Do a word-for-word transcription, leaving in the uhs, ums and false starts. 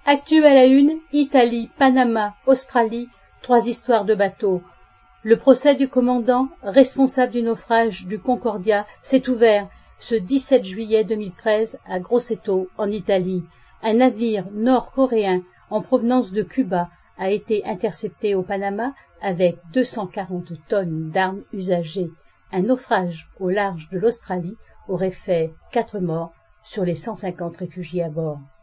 Actu à la une, Italie, Panama, Australie, trois histoires de bateaux. Le procès du commandant, responsable du naufrage du Concordia, s'est ouvert ce dix-sept juillet deux mille treize à Grosseto, en Italie. Un navire nord-coréen en provenance de Cuba a été intercepté au Panama avec deux cent quarante tonnes d'armes usagées. Un naufrage au large de l'Australie aurait fait quatre morts sur les cent cinquante réfugiés à bord.